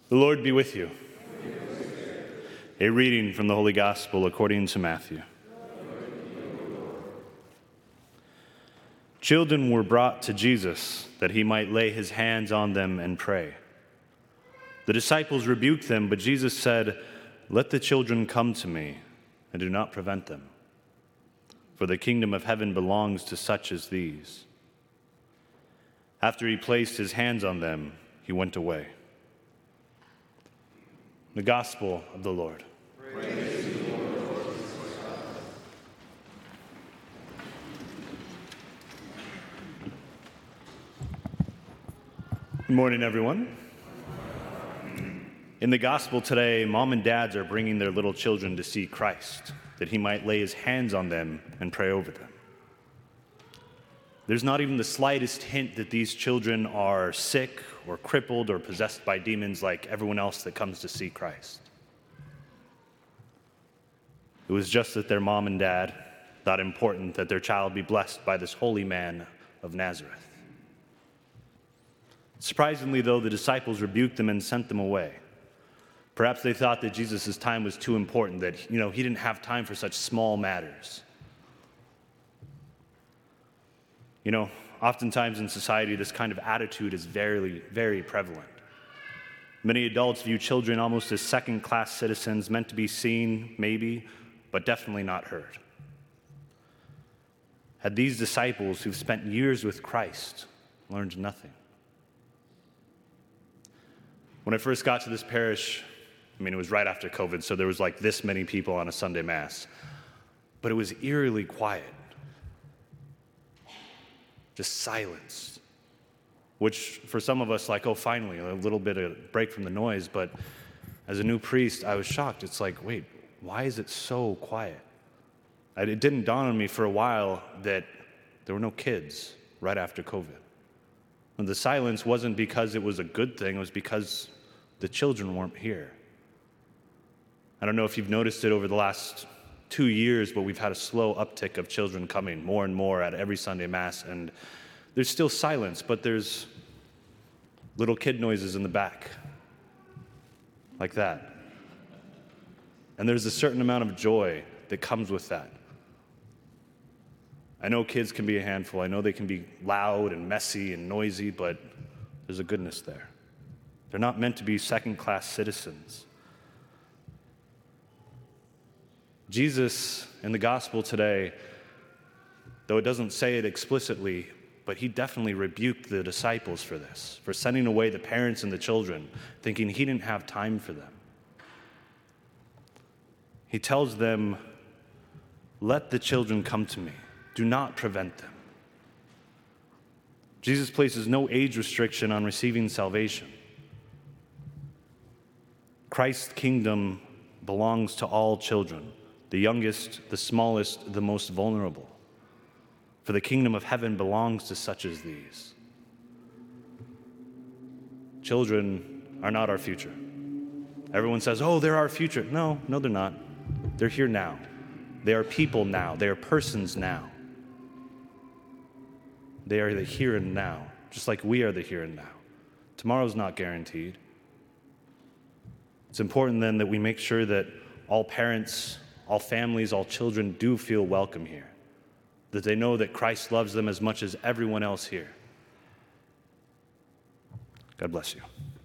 The Lord be with you. A reading from the Holy Gospel according to Matthew. Children were brought to Jesus that he might lay his hands on them and pray. The disciples rebuked them, but Jesus said, "Let the children come to me, and do not prevent them, for the kingdom of heaven belongs to such as these." After he placed his hands on them, he went away. The Gospel of the Lord. Praise to you, Lord. Good morning, everyone. In the Gospel today, mom and dads are bringing their little children to see Christ, that he might lay his hands on them and pray over them. There's not even the slightest hint that these children are sick or crippled or possessed by demons like everyone else that comes to see Christ. It was just that their mom and dad thought it important that their child be blessed by this holy man of Nazareth. Surprisingly, though, the disciples rebuked them and sent them away. Perhaps they thought that Jesus' time was too important, that he didn't have time for such small matters. Oftentimes in society, this kind of attitude is very, very prevalent. Many adults view children almost as second-class citizens, meant to be seen, maybe, but definitely not heard. Had these disciples who've spent years with Christ learned nothing? When I first got to this parish, it was right after COVID, so there was like this many people on a Sunday Mass, but it was eerily quiet. Just silence, which for some of us, finally, a little bit of break from the noise, but as a new priest, I was shocked. It's like, wait, why is it so quiet? It didn't dawn on me for a while that there were no kids right after COVID. And the silence wasn't because it was a good thing, it was because the children weren't here. I don't know if you've noticed it over the last 2 years, but we've had a slow uptick of children coming more and more at every Sunday Mass, and there's still silence, but there's little kid noises in the back, like that. And there's a certain amount of joy that comes with that. I know kids can be a handful. I know they can be loud and messy and noisy, but there's a goodness there. They're not meant to be second-class citizens. Jesus, in the gospel today, though it doesn't say it explicitly, but he definitely rebuked the disciples for this, for sending away the parents and the children, thinking he didn't have time for them. He tells them, "Let the children come to me. Do not prevent them." Jesus places no age restriction on receiving salvation. Christ's kingdom belongs to all children, the youngest, the smallest, the most vulnerable. For the kingdom of heaven belongs to such as these. Children are not our future. Everyone says, "Oh, they're our future." No, they're not. They're here now. They are people now. They are persons now. They are the here and now, just like we are the here and now. Tomorrow's not guaranteed. It's important then that we make sure that all parents, all families, all children do feel welcome here, that they know that Christ loves them as much as everyone else here. God bless you.